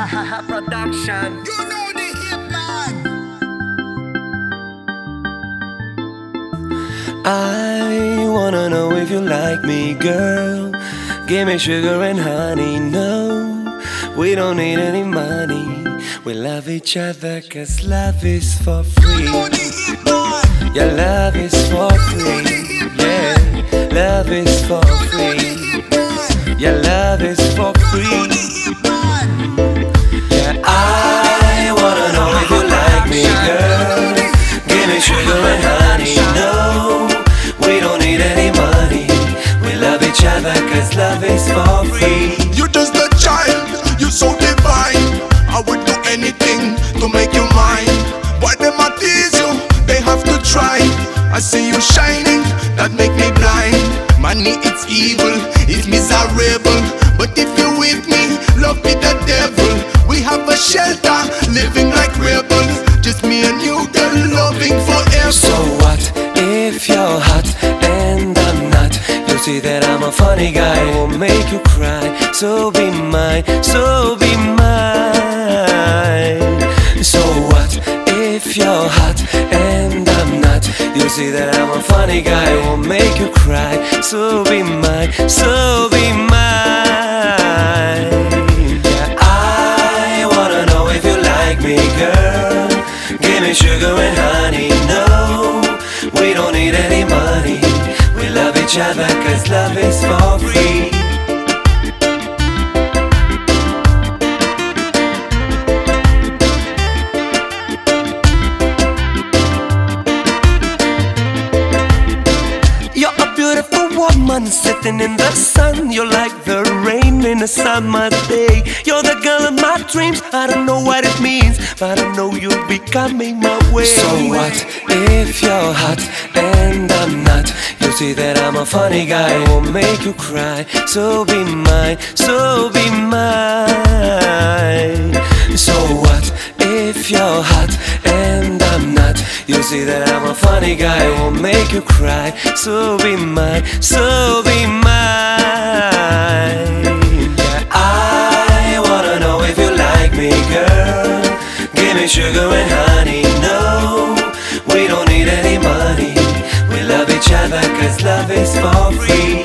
Production. You know the hit man. I wanna know if you like me, girl. Give me sugar and honey, no. We don't need any money. We love each other cause love is for free. You know the hit man. Your love is for free. Yeah, love is for free. Your love is for free. Yeah, I wanna know if you like me, girl. Give me sugar and honey, no. We don't need any money. We love each other cause love is for free. You're just a child, you're so divine. I would do anything to make you mine. Why them a tease you? They have to try. I see you shining, that make me blind. Money it's evil, it's miserable. But if you with me, love be the devil. We have a shelter, living like rebels. Just me and you, girl, loving forever. So what if you're hot and I'm not? You see that I'm a funny guy, won't make you cry. So be mine, so be mine. So what if you're hot and I'm not? You see that I'm a funny guy, won't make you cry. So be mine, so be mine. Yeah, I wanna know if you like me, girl. Give me sugar and honey, no. We don't need any money. We love each other cause love is for free. You're a beautiful woman sitting in the sun. You're like the rain in a summer day. You're the girl of my dreams. I don't know what it means, but I know you'll be coming my way. So what if you're hot and I'm not? You see that I'm a funny guy, won't make you cry. So be mine, so be mine. So what if you're hot and I'm not? You see that I'm a funny guy, won't make you cry. So be mine, so be mine. Yeah, I wanna know if you like me, girl. Give me sugar and honey, no. We don't need any money. We love each other cause love is for free.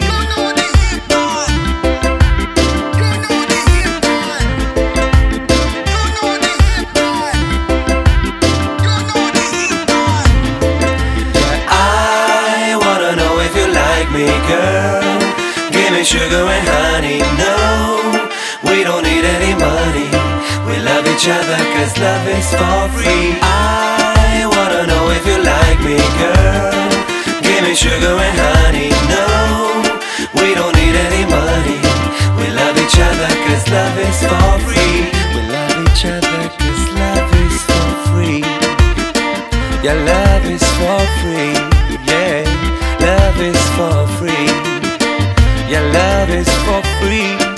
Me, girl, give me sugar and honey, no. We don't need any money. We love each other cause love is for free. I wanna know if you like me, girl. Give me sugar and honey, no. We don't need any money. We love each other cause love is for free. We love each other cause love is for free. Your love is for free, yeah. Love is for free. Your love is for free.